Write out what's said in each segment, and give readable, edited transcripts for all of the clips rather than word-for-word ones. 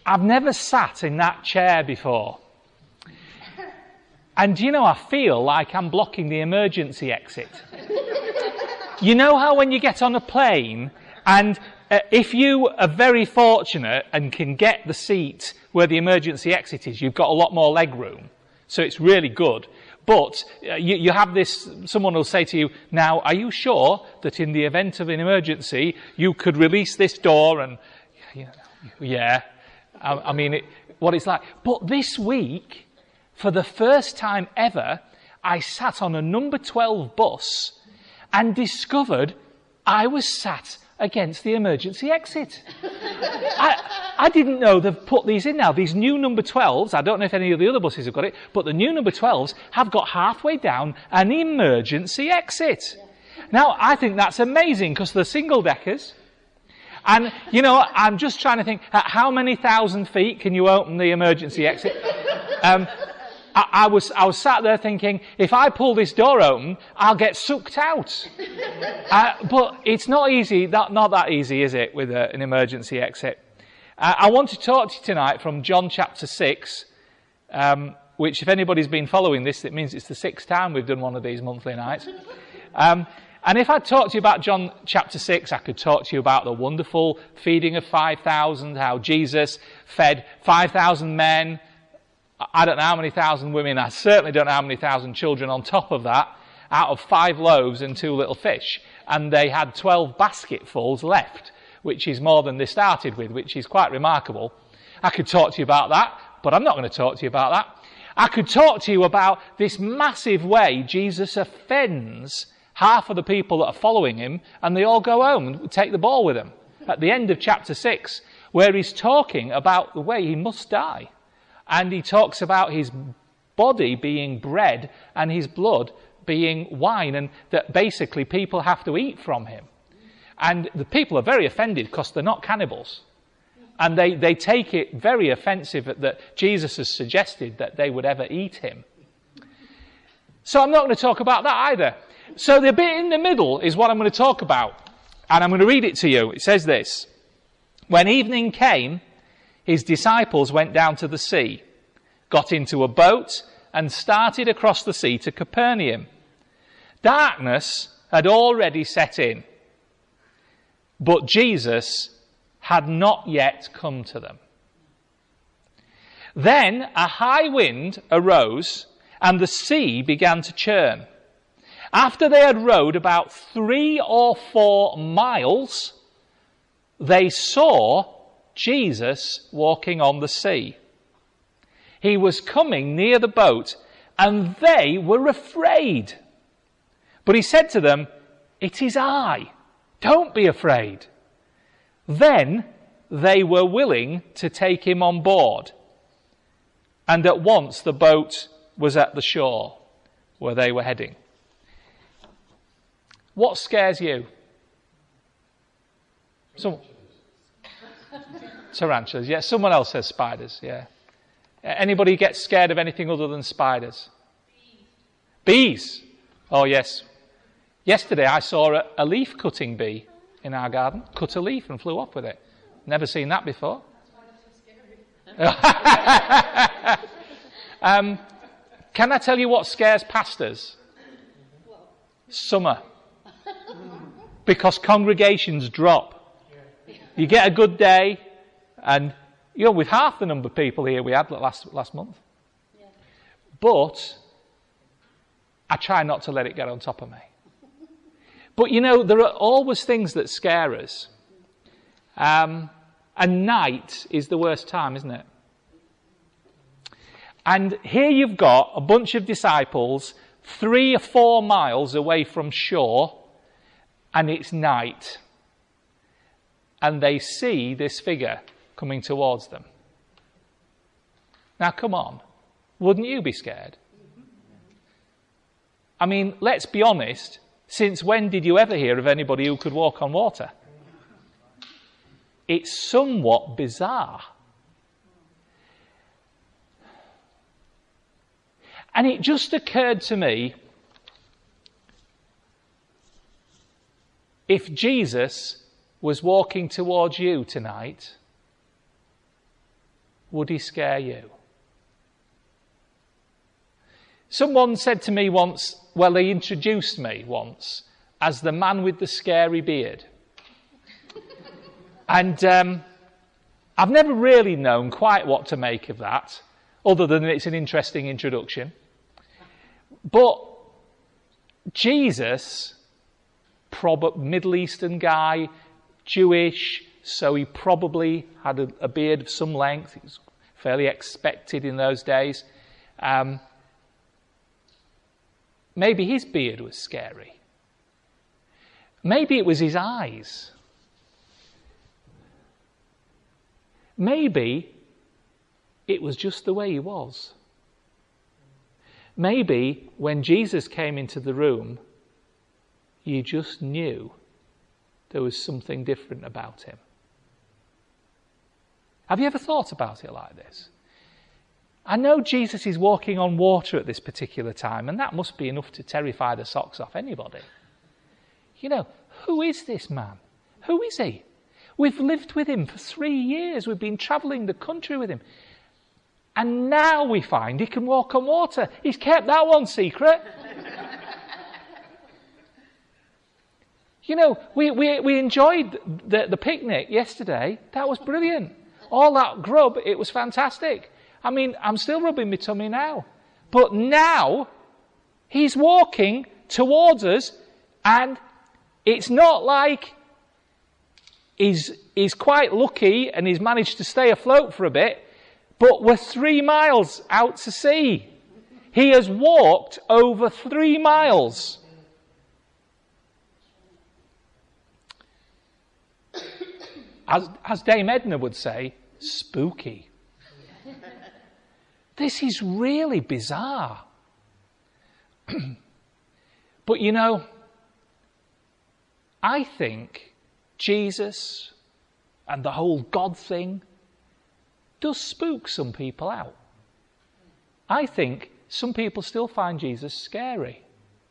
I've never sat in that chair before. And I feel like I'm blocking the emergency exit. You know how when you get on a plane and if you are very fortunate and can get the seat where the emergency exit is, you've got a lot more leg room. So it's really good. But you have this, someone will say to you, now, are you sure that in the event of an emergency, you could release this door and, yeah. I mean, what it's like. But this week, for the first time ever, I sat on a number 12 bus and discovered I was sat against the emergency exit. I didn't know they've put these in now. These new number 12s, I don't know if any of the other buses have got it, but the new number 12s have got halfway down an emergency exit. Now, I think that's amazing because they're single deckers. And, I'm just trying to think, at how many thousand feet can you open the emergency exit? I was sat there thinking, if I pull this door open, I'll get sucked out. But it's not easy, not that easy, is it, with an emergency exit? I want to talk to you tonight from John chapter 6, which if anybody's been following this, it means it's the 6th time we've done one of these monthly nights. And if I talked to you about John chapter 6, I could talk to you about the wonderful feeding of 5,000, how Jesus fed 5,000 men. I don't know how many thousand women, I certainly don't know how many thousand children on top of that, out of 5 loaves and 2 little fish. And they had 12 basketfuls left, which is more than they started with, which is quite remarkable. I could talk to you about that, but I'm not going to talk to you about that. I could talk to you about this massive way Jesus offends half of the people that are following him, and they all go home and take the ball with him. At the end of chapter 6, where he's talking about the way he must die. And he talks about his body being bread and his blood being wine, and that basically people have to eat from him. And the people are very offended because they're not cannibals. And they take it very offensive that Jesus has suggested that they would ever eat him. So I'm not going to talk about that either. So the bit in the middle is what I'm going to talk about. And I'm going to read it to you. It says this. When evening came, his disciples went down to the sea, got into a boat, and started across the sea to Capernaum. Darkness had already set in, but Jesus had not yet come to them. Then a high wind arose, and the sea began to churn. After they had rowed about 3 or 4 miles, they saw Jesus walking on the sea. He was coming near the boat, and they were afraid. But he said to them, "It is I. Don't be afraid." Then they were willing to take him on board. And at once the boat was at the shore where they were heading. What scares you? Tarantulas, yeah. Someone else says spiders, yeah. Anybody get scared of anything other than spiders? Bees. Oh, yes. Yesterday I saw a leaf cutting bee in our garden. Cut a leaf and flew off with it. Never seen that before. That's why it's so scary. Can I tell you what scares pastors? Summer. Because congregations drop. You get a good day, and with half the number of people here we had last month. Yeah. But I try not to let it get on top of me. But there are always things that scare us. And night is the worst time, isn't it? And here you've got a bunch of disciples 3 or 4 miles away from shore, and it's night. And they see this figure coming towards them. Now, come on. Wouldn't you be scared? I mean, let's be honest. Since when did you ever hear of anybody who could walk on water? It's somewhat bizarre. And it just occurred to me, if Jesus was walking towards you tonight, would he scare you? Someone said to me once, well, they introduced me once as the man with the scary beard. And I've never really known quite what to make of that, other than it's an interesting introduction. But Jesus, Middle Eastern guy, Jewish, so he probably had a beard of some length. It was fairly expected in those days. Maybe his beard was scary. Maybe it was his eyes. Maybe it was just the way he was. Maybe when Jesus came into the room, you just knew there was something different about him. Have you ever thought about it like this? I know Jesus is walking on water at this particular time, and that must be enough to terrify the socks off anybody. You know, who is this man? Who is he? We've lived with him for 3 years. We've been travelling the country with him. And now we find he can walk on water. He's kept that one secret. You know, we enjoyed the picnic yesterday. That was brilliant. All that grub, it was fantastic. I mean, I'm still rubbing my tummy now. But now, he's walking towards us, and it's not like he's quite lucky and he's managed to stay afloat for a bit, but we're 3 miles out to sea. He has walked over 3 miles. As Dame Edna would say, spooky. This is really bizarre. But you know, I think Jesus and the whole God thing does spook some people out. I think some people still find Jesus scary.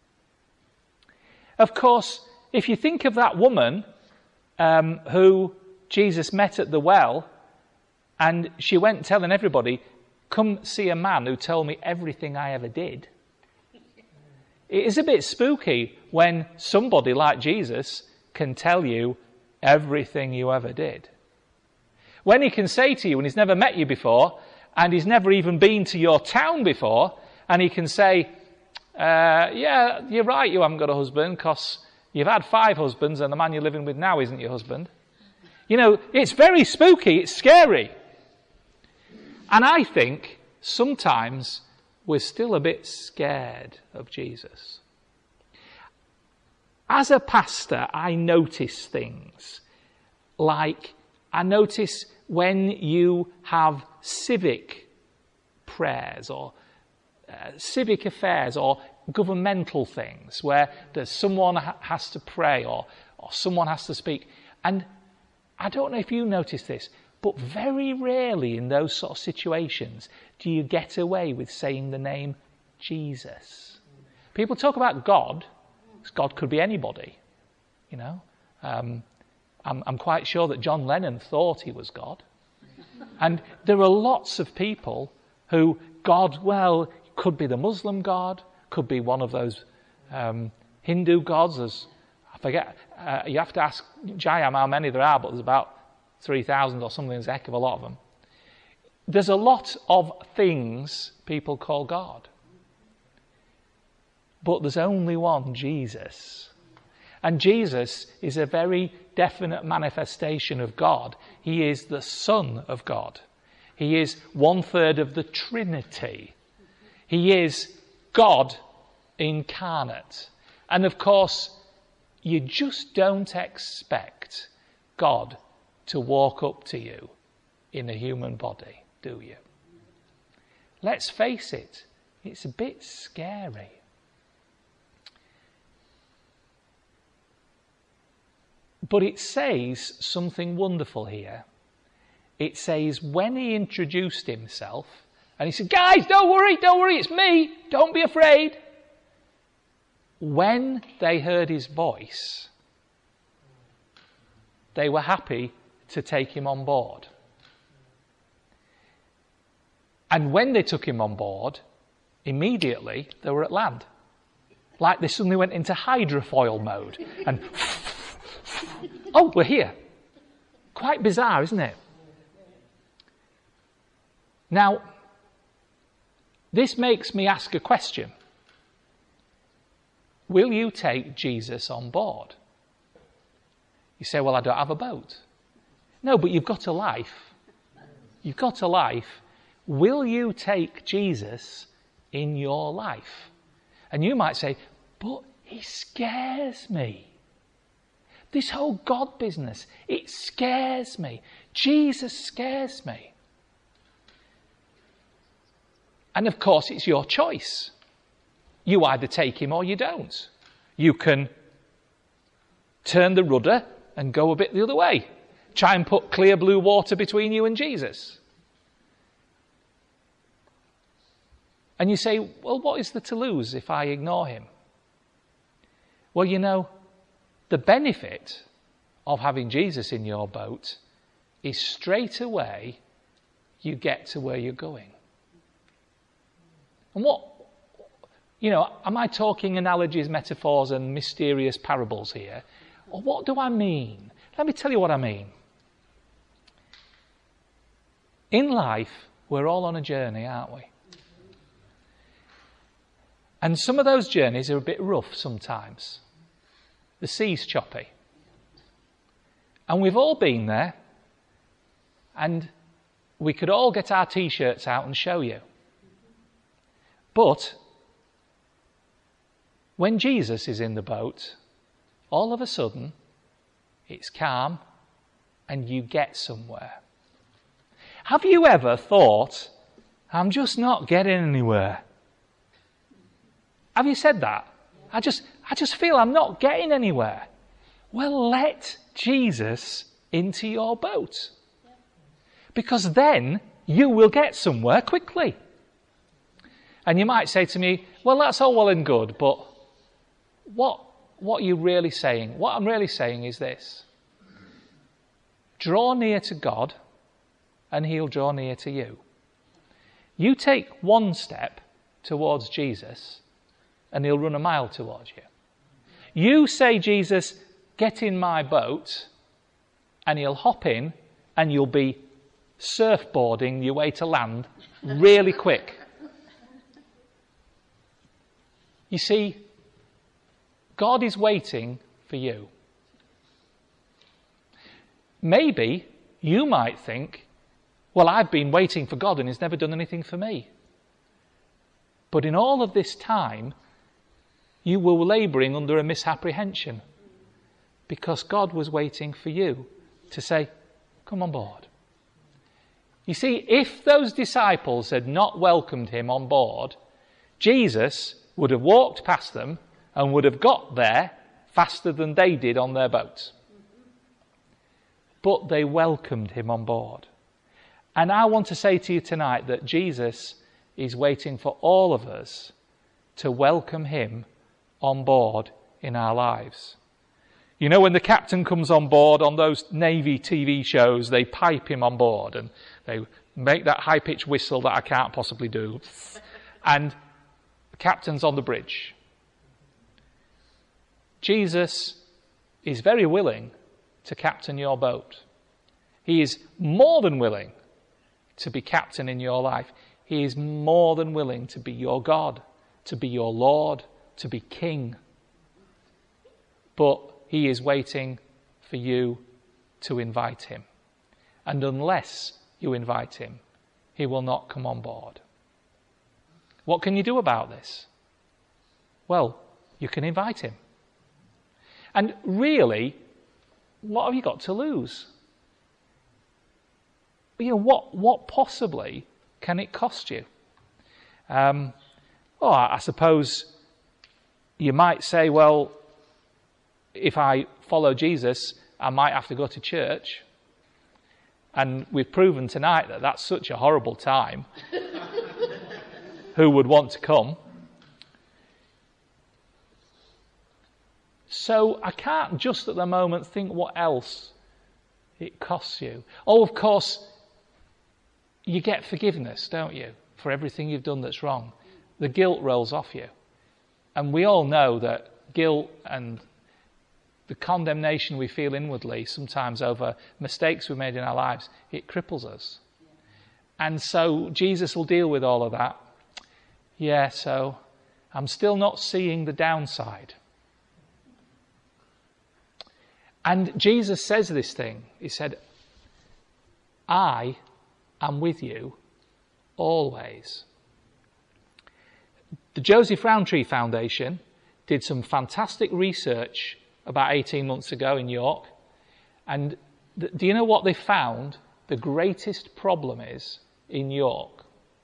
Of course, if you think of that woman who Jesus met at the well, and she went telling everybody, come see a man who told me everything I ever did. It is a bit spooky when somebody like Jesus can tell you everything you ever did. When he can say to you, and he's never met you before, and he's never even been to your town before, and he can say, yeah, you're right, you haven't got a husband, because you've had 5 husbands, and the man you're living with now isn't your husband. You know, it's very spooky, it's scary. And I think sometimes we're still a bit scared of Jesus. As a pastor, I notice things like I notice when you have civic prayers or civic affairs or governmental things where there's someone has to pray or someone has to speak. And I don't know if you notice this, but very rarely in those sort of situations do you get away with saying the name Jesus. People talk about God. God could be anybody, you know. I'm quite sure that John Lennon thought he was God. And there are lots of people who God, well, could be the Muslim God, could be one of those Hindu gods. I forget, you have to ask Jayam how many there are, but there's about 3,000 or something. There's a heck of a lot of them. There's a lot of things people call God. But there's only one, Jesus. And Jesus is a very definite manifestation of God. He is the Son of God. He is 1/3 of the Trinity. He is God incarnate. And of course, you just don't expect God to walk up to you in a human body, do you? Let's face it, it's a bit scary. But it says something wonderful here. It says when he introduced himself, and he said, guys, don't worry, it's me, don't be afraid. When they heard his voice, they were happy to take him on board. And when they took him on board, immediately they were at land. Like they suddenly went into hydrofoil mode. And, oh, we're here. Quite bizarre, isn't it? Now, this makes me ask a question. Will you take Jesus on board? You say, well, I don't have a boat. No, but you've got a life. You've got a life. Will you take Jesus in your life? And you might say, but he scares me. This whole God business, it scares me. Jesus scares me. And of course, it's your choice. You either take him or you don't. You can turn the rudder and go a bit the other way. Try and put clear blue water between you and Jesus. And you say, well, what is there to lose if I ignore him? Well, you know, the benefit of having Jesus in your boat is straight away you get to where you're going. And what, you know, am I talking analogies, metaphors, and mysterious parables here? Or what do I mean? Let me tell you what I mean. In life, we're all on a journey, aren't we? And some of those journeys are a bit rough sometimes. The sea's choppy. And we've all been there. And we could all get our t-shirts out and show you. But when Jesus is in the boat, all of a sudden, it's calm and you get somewhere. Have you ever thought, I'm just not getting anywhere? Have you said that? I just feel I'm not getting anywhere. Well, let Jesus into your boat. Because then you will get somewhere quickly. And you might say to me, well, that's all well and good, but what are you really saying? What I'm really saying is this. Draw near to God, and he'll draw near to you. You take one step towards Jesus, and he'll run a mile towards you. You say, Jesus, get in my boat, and he'll hop in, and you'll be surfboarding your way to land really quick. You see, God is waiting for you. Maybe you might think, well, I've been waiting for God and he's never done anything for me. But in all of this time, you were labouring under a misapprehension because God was waiting for you to say, come on board. You see, if those disciples had not welcomed him on board, Jesus would have walked past them and would have got there faster than they did on their boat. But they welcomed him on board. And I want to say to you tonight that Jesus is waiting for all of us to welcome him on board in our lives. You know, when the captain comes on board on those Navy TV shows, they pipe him on board and they make that high-pitched whistle that I can't possibly do. And the captain's on the bridge. Jesus is very willing to captain your boat. He is more than willing to be captain in your life. He is more than willing to be your God, to be your Lord, to be King. But he is waiting for you to invite him. And unless you invite him, he will not come on board. What can you do about this? Well, you can invite him. And really, what have you got to lose? You know, what possibly can it cost you? I suppose you might say, well, if I follow Jesus, I might have to go to church. And we've proven tonight that that's such a horrible time. Who would want to come? So I can't just at the moment think what else it costs you. Oh, of course, you get forgiveness, don't you, for everything you've done that's wrong. The guilt rolls off you. And we all know that guilt and the condemnation we feel inwardly sometimes over mistakes we made in our lives, it cripples us. And so Jesus will deal with all of that. Yeah, so I'm still not seeing the downside. And Jesus says this thing. He said, I am with you always. The Joseph Rowntree Foundation did some fantastic research about 18 months ago in York. And do you know what they found the greatest problem is in York?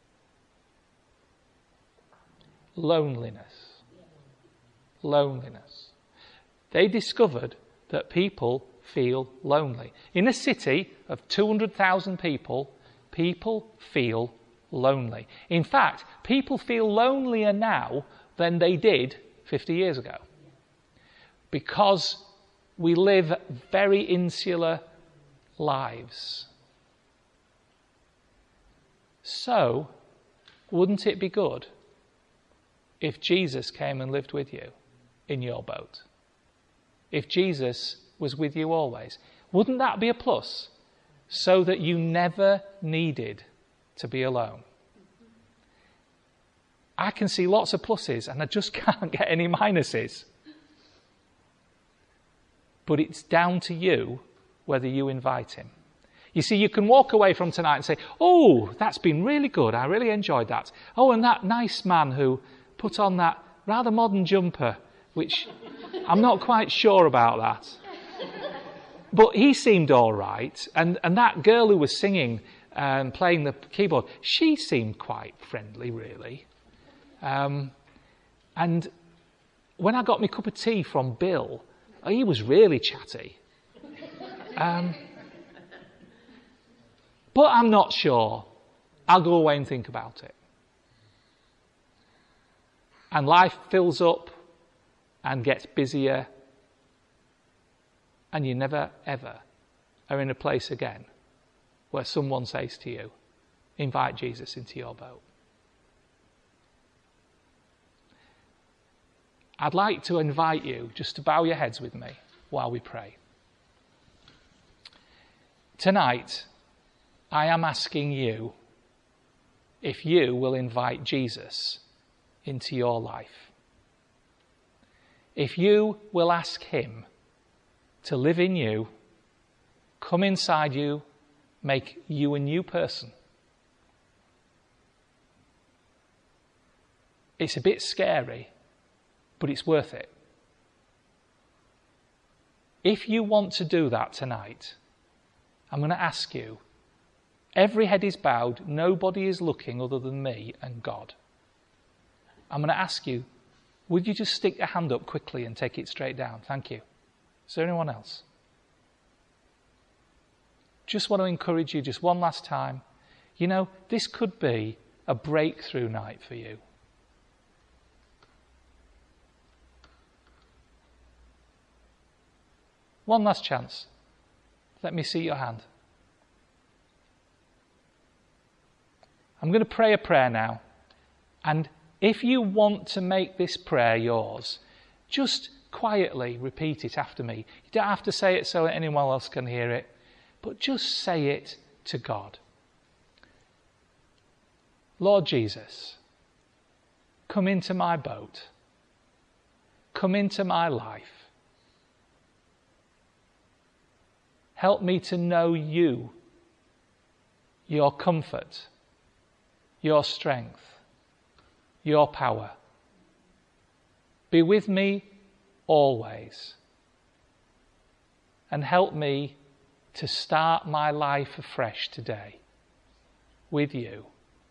Loneliness. Loneliness. They discovered that people feel lonely. In a city of 200,000 people, people feel lonely. In fact, people feel lonelier now than they did 50 years ago. Because we live very insular lives. So, wouldn't it be good if Jesus came and lived with you in your boat? If Jesus was with you always? Wouldn't that be a plus? So that you never needed to be alone. I can see lots of pluses and I just can't get any minuses. But it's down to you whether you invite him. You see, you can walk away from tonight and say, oh, that's been really good. I really enjoyed that. Oh, and that nice man who put on that rather modern jumper, which I'm not quite sure about that. But he seemed all right. And that girl who was singing and playing the keyboard, she seemed quite friendly, really. And when I got my cup of tea from Bill, he was really chatty. But I'm not sure. I'll go away and think about it. And life fills up and gets busier. And you never, ever are in a place again where someone says to you, invite Jesus into your boat. I'd like to invite you just to bow your heads with me while we pray. Tonight, I am asking you if you will invite Jesus into your life. If you will ask him to live in you, come inside you, make you a new person. It's a bit scary, but it's worth it. If you want to do that tonight, I'm going to ask you, every head is bowed, nobody is looking other than me and God. I'm going to ask you, would you just stick your hand up quickly and take it straight down? Thank you. Is there anyone else? Just want to encourage you just one last time. You know, this could be a breakthrough night for you. One last chance. Let me see your hand. I'm going to pray a prayer now. And if you want to make this prayer yours, just quietly repeat it after me. You don't have to say it so that anyone else can hear it, but just say it to God. Lord Jesus, come into my boat. Come into my life. Help me to know you, your comfort, your strength, your power. Be with me always. And help me to start my life afresh today with you.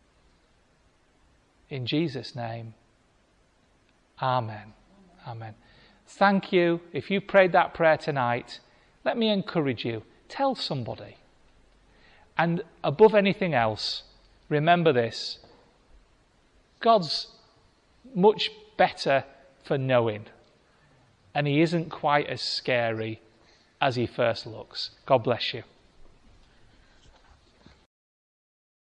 In Jesus' name, amen. Amen. Thank you. If you prayed that prayer tonight, let me encourage you. Tell somebody. And above anything else, remember this. God's much better for knowing. And he isn't quite as scary as he first looks. God bless you.